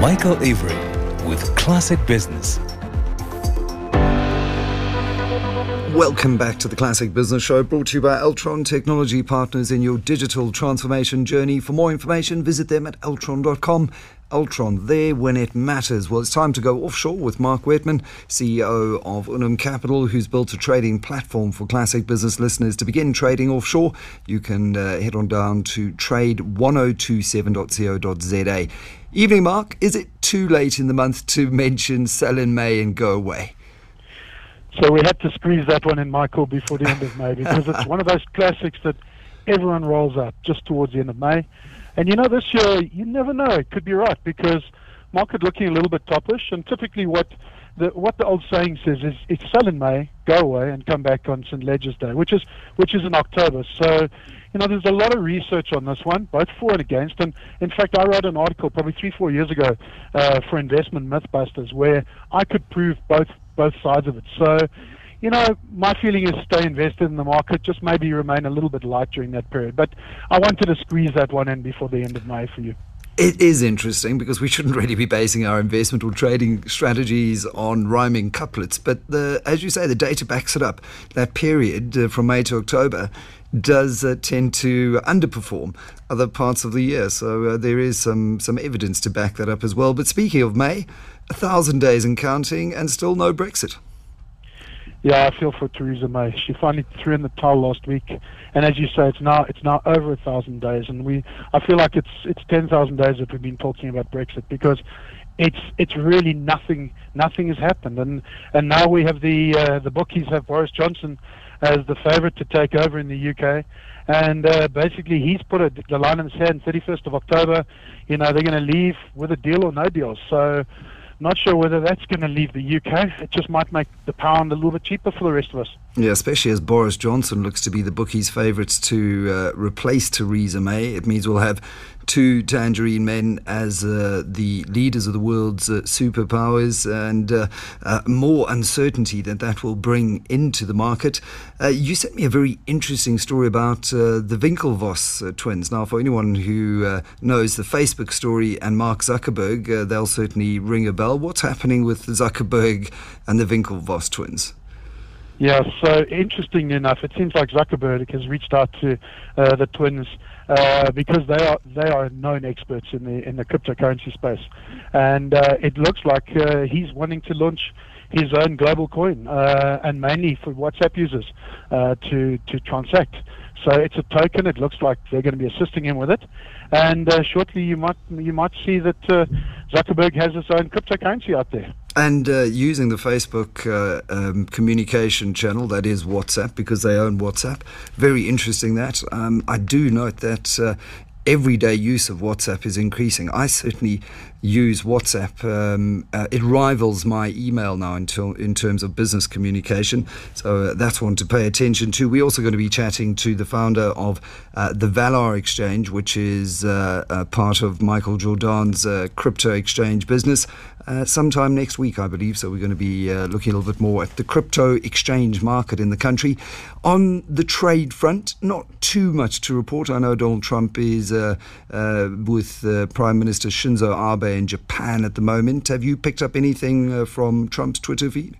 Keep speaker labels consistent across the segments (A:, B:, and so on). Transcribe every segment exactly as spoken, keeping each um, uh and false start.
A: Michael Avery with Classic Business.
B: Welcome back to the Classic Business Show, brought to you by Altron, technology partners in your digital transformation journey. For more information, visit them at altron dot com. Altron, there when it matters. Well, it's time to go offshore with Mark Wetman, C E O of Unum Capital, who's built a trading platform for Classic Business listeners. To begin trading offshore, you can uh, head on down to trade ten twenty-seven dot co dot za. Evening, Mark. Is it too late in the month to mention sell in May and go away?
C: So we had to squeeze that one in, Michael, before the end of May, because it's one of those classics that everyone rolls out just towards the end of May. And you know, this year, you never know. It could be right, because market looking a little bit toppish, and typically what the what the old saying says is it's sell in May, go away, and come back on Saint Leger's Day, which is which is in October. So, you know, there's a lot of research on this one, both for and against. And in fact, I wrote an article probably three, four years ago uh, for Investment Mythbusters, where I could prove both both sides of it. So, you know, my feeling is stay invested in the market, just maybe remain a little bit light during that period. But I wanted to squeeze that one in before the end of May for you.
B: It is interesting because we shouldn't really be basing our investment or trading strategies on rhyming couplets. But the, as you say, the data backs it up. That period uh, from May to October does uh, tend to underperform other parts of the year. So uh, there is some, some evidence to back that up as well. But speaking of May, a thousand days and counting, and still no Brexit.
C: Yeah, I feel for Theresa May. She finally threw in the towel last week, and as you say, it's now it's now over a thousand days, and we I feel like it's it's ten thousand days that we've been talking about Brexit, because it's it's really nothing nothing has happened, and and now we have the uh, the bookies have Boris Johnson as the favourite to take over in the U K, and uh, basically he's put a, the line in the sand. thirty-first of October, you know, they're going to leave with a deal or no deal. So. Not sure whether that's going to leave the U K. It just might make the pound a little bit cheaper for the rest of us.
B: Yeah, especially as Boris Johnson looks to be the bookies' favourites to uh, replace Theresa May. It means we'll have two tangerine men as uh, the leaders of the world's uh, superpowers, and uh, uh, more uncertainty that that will bring into the market. Uh, you sent me a very interesting story about uh, the Winklevoss uh, twins. Now, for anyone who uh, knows the Facebook story and Mark Zuckerberg, uh, they'll certainly ring a bell. What's happening with Zuckerberg and the Winklevoss twins?
C: Yeah, so interestingly enough, it seems like Zuckerberg has reached out to uh, the twins uh, because they are they are known experts in the in the cryptocurrency space, and uh, it looks like uh, he's wanting to launch his own global coin, uh, and mainly for WhatsApp users uh, to to transact. So it's a token. It looks like they're going to be assisting him with it, and uh, shortly you might you might see that uh, Zuckerberg has his own cryptocurrency out there.
B: And uh, using the Facebook uh, um, communication channel, that is WhatsApp, because they own WhatsApp. Very interesting that. Um, I do note that uh, everyday use of WhatsApp is increasing. I certainly use WhatsApp. Um, uh, it rivals my email now in, ter- in terms of business communication. So uh, that's one to pay attention to. We're also going to be chatting to the founder of uh, the Valar Exchange, which is uh, uh, part of Michael Jordan's uh, crypto exchange business. Uh, sometime next week, I believe. So we're going to be uh, looking a little bit more at the crypto exchange market in the country. On the trade front, not too much to report. I know Donald Trump is uh, uh, with uh, Prime Minister Shinzo Abe in Japan at the moment. Have you picked up anything uh, from Trump's Twitter feed?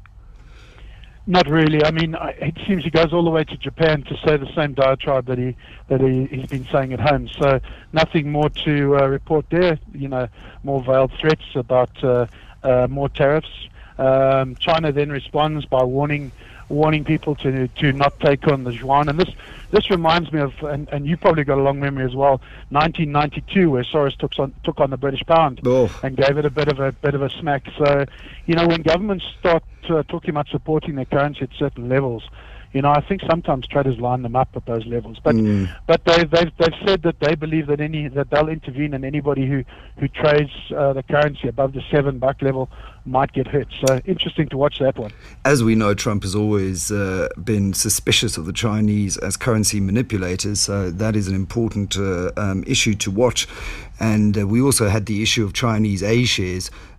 C: Not really. I mean, I, it seems he goes all the way to Japan to say the same diatribe that he that he, he's been saying at home. So nothing more to uh, report there. You know, more veiled threats about uh, uh, more tariffs. Um, China then responds by warning warning people to to not take on the yuan. And this this reminds me of, and, and you probably got a long memory as well, nineteen ninety-two, where Soros took on took on the British pound
B: oh.
C: and gave it a bit of a bit of a smack. So, you know, when governments start uh, talking about supporting their currency at certain levels, you know, I think sometimes traders line them up at those levels. But
B: mm.
C: but they, they've they've said that they believe that any that they'll intervene, and anybody who who trades uh, the currency above the seven buck level might get hurt. So interesting to watch that one.
B: As we know, Trump has always uh, been suspicious of the Chinese as currency manipulators. So that is an important uh, um, issue to watch. And uh, we also had the issue of Chinese A shares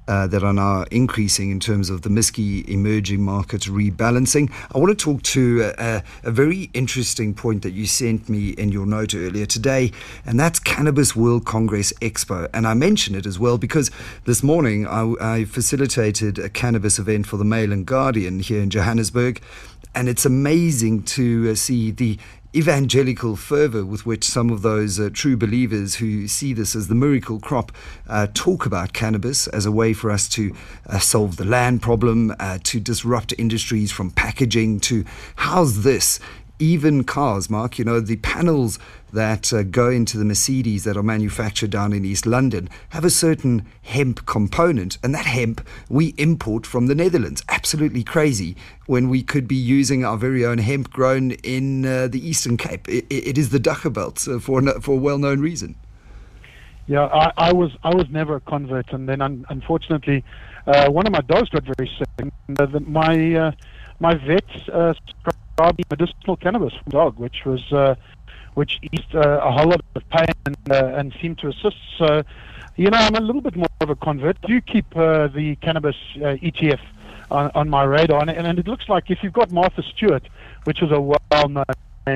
B: uh, that are now increasing in terms of the MSCI emerging markets rebalancing. I want to talk to a, a very interesting point that you sent me in your note earlier today, and that's Cannabis World Congress Expo. And I mention it as well because this morning I, I facilitated a cannabis event for the Mail and Guardian here in Johannesburg, and it's amazing to uh, see the evangelical fervour with which some of those uh, true believers who see this as the miracle crop uh, talk about cannabis as a way for us to uh, solve the land problem, uh, to disrupt industries from packaging to house this. Even cars, Mark, you know, the panels that uh, go into the Mercedes that are manufactured down in East London have a certain hemp component, and that hemp we import from the Netherlands. Absolutely crazy when we could be using our very own hemp grown in uh, the Eastern Cape. It, it is the Dachauer uh, for, for a well-known reason.
C: Yeah, I, I was I was never a convert, and then un- unfortunately, uh, one of my dogs got very sick. And, uh, the, my uh, my vet uh, medicinal cannabis for the dog, which was uh, which eased uh, a whole lot of pain and, uh, and seemed to assist. So, you know, I'm a little bit more of a convert. I do keep uh, the cannabis uh, E T F on, on my radar, and, and it looks like if you've got Martha Stewart, which is a well-known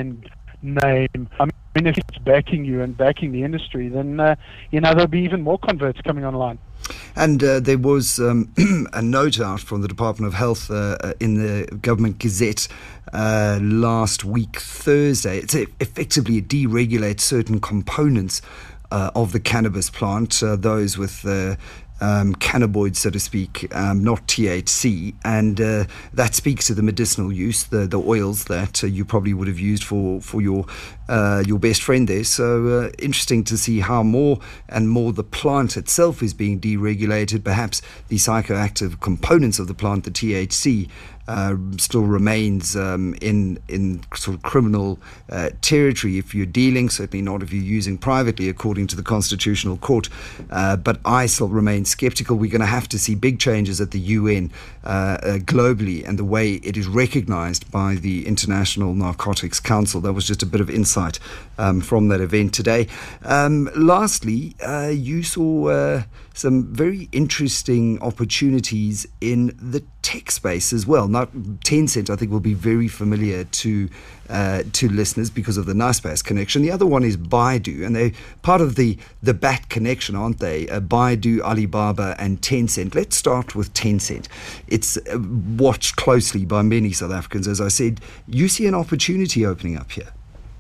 C: name, I mean, if it's backing you and backing the industry, then uh, you know there'll be even more converts coming online.
B: And uh, there was um, a note out from the Department of Health uh, in the Government Gazette uh, last week, Thursday. It's a, effectively it deregulates certain components uh, of the cannabis plant, uh, those with uh, um, cannabinoids, so to speak, um, not T H C, and uh, that speaks to the medicinal use, the the oils that uh, you probably would have used for for your uh, your best friend there. So uh, interesting to see how more and more the plant itself is being deregulated. Perhaps the psychoactive components of the plant, the T H C, Uh, still remains um, in in sort of criminal uh, territory if you're dealing, certainly not if you're using privately according to the Constitutional Court. Uh, but I still remain sceptical. We're going to have to see big changes at the U N uh, uh, globally and the way it is recognized by the International Narcotics Council. That was just a bit of insight um, from that event today. Um, lastly, uh, you saw uh, some very interesting opportunities in the tech space as well. Now, Tencent, I think, will be very familiar to uh, to listeners because of the Naspers connection. The other one is Baidu, and they're part of the, the B A T connection, aren't they? Uh, Baidu, Alibaba, and Tencent. Let's start with Tencent. It's uh, watched closely by many South Africans, as I said. You see an opportunity opening up here.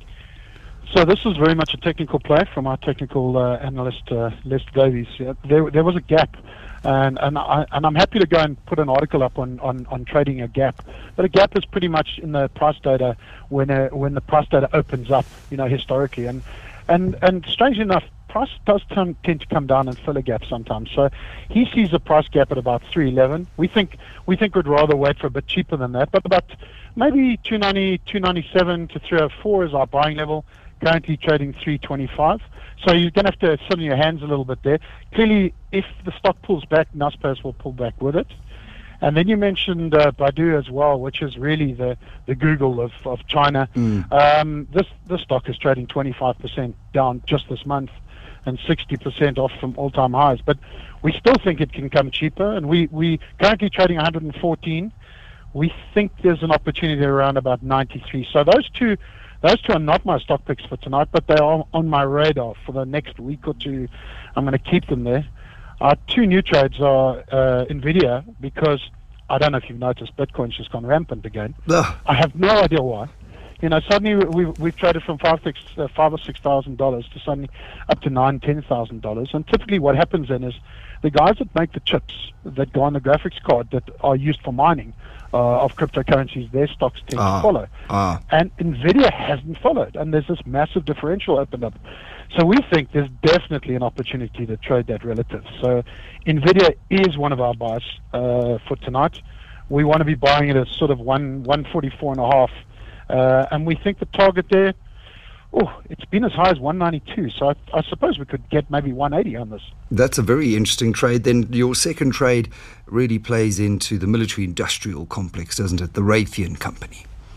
C: So this is very much a technical play from our technical uh, analyst, uh, Les Davies. Yeah, there, there was a gap, and and, I, and I'm happy to go and put an article up on, on, on trading a gap. But a gap is pretty much in the price data when a, when the price data opens up, you know, historically. And and and strangely enough, price does tend, tend to come down and fill a gap sometimes. So he sees a price gap at about three eleven. We think we think we'd rather wait for a bit cheaper than that, but about maybe two ninety, two ninety-seven to three oh four is our buying level. Currently trading three twenty-five. So you're going to have to sit on your hands a little bit there. Clearly, if the stock pulls back, Naspers will pull back with it. And then you mentioned uh, Baidu as well, which is really the, the Google of, of China. Mm. Um, this, this stock is trading twenty-five percent down just this month and sixty percent off from all-time highs. But we still think it can come cheaper, and we, we currently trading one hundred fourteen. We think there's an opportunity around about ninety-three. So those two Those two are not my stock picks for tonight, but they are on my radar for the next week or two. I'm going to keep them there. Our two new trades are uh, NVIDIA, because I don't know if you've noticed, Bitcoin's just gone rampant again. Ugh. I have no idea why. You know, suddenly we've, we've traded from five, six, uh, five or six thousand dollars to suddenly up to nine, ten thousand dollars. And typically, what happens then is the guys that make the chips that go on the graphics card that are used for mining uh, of cryptocurrencies, their stocks tend ah, to follow. Ah. And NVIDIA hasn't followed, and there's this massive differential opened up. So we think there's definitely an opportunity to trade that relative. So NVIDIA is one of our buys uh, for tonight. We want to be buying it at sort of one one forty four and a half, uh, and we think the target there. Oh, it's been as high as one ninety-two, so I, I suppose we could get maybe one eighty on this.
B: That's a very interesting trade. Then your second trade really plays into the military-industrial complex, doesn't it? The Raytheon company.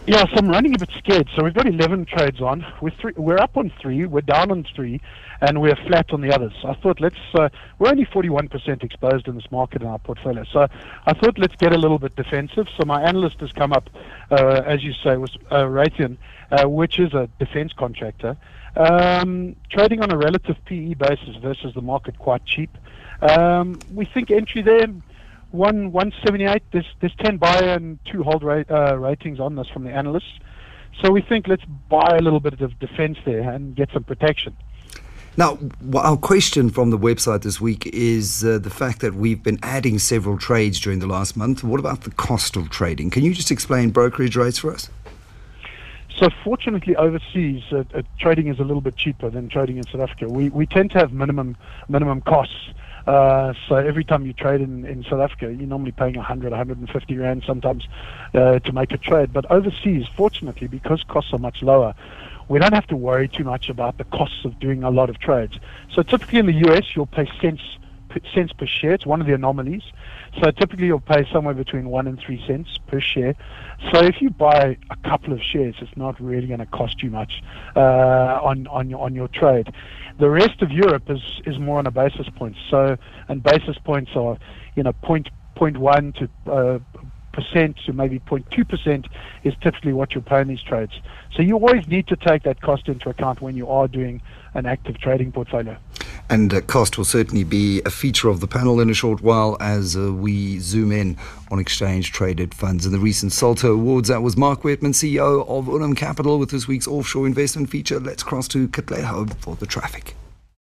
C: Yeah, so I'm running a bit scared. So we've got eleven trades on. We're three, we're up on three, we're down on three, and we're flat on the others. So I thought let's, uh, we're only forty-one percent exposed in this market in our portfolio. So I thought let's get a little bit defensive. So my analyst has come up, uh, as you say, was uh, Raytheon, uh, which is a defense contractor, um, trading on a relative P E basis versus the market quite cheap. Um, we think entry there, One one seventy eight. There's there's ten buy and two hold rate, uh, ratings on this from the analysts. So we think let's buy a little bit of defence there and get some protection.
B: Now, our question from the website this week is uh, the fact that we've been adding several trades during the last month. What about the cost of trading? Can you just explain brokerage rates for us?
C: So fortunately, overseas uh, uh, trading is a little bit cheaper than trading in South Africa. We we tend to have minimum minimum costs. Uh, so every time you trade in, in South Africa, you're normally paying one hundred, one hundred fifty rand sometimes uh, to make a trade. But overseas, fortunately, because costs are much lower, we don't have to worry too much about the costs of doing a lot of trades. So typically in the U S, you'll pay cents cents per share. It's one of the anomalies. So typically you'll pay somewhere between one and three cents per share. So if you buy a couple of shares, it's not really going to cost you much uh, on on your on your trade. The rest of Europe is is more on a basis points. So and basis points are you know point point one to uh, percent to maybe zero point two percent is typically what you're paying these trades. So you always need to take that cost into account when you are doing an active trading portfolio.
B: And uh, cost will certainly be a feature of the panel in a short while as uh, we zoom in on exchange-traded funds. In the recent Salto Awards, that was Mark Wetman, C E O of Unum Capital, with this week's offshore investment feature. Let's cross to Katlehong for the traffic.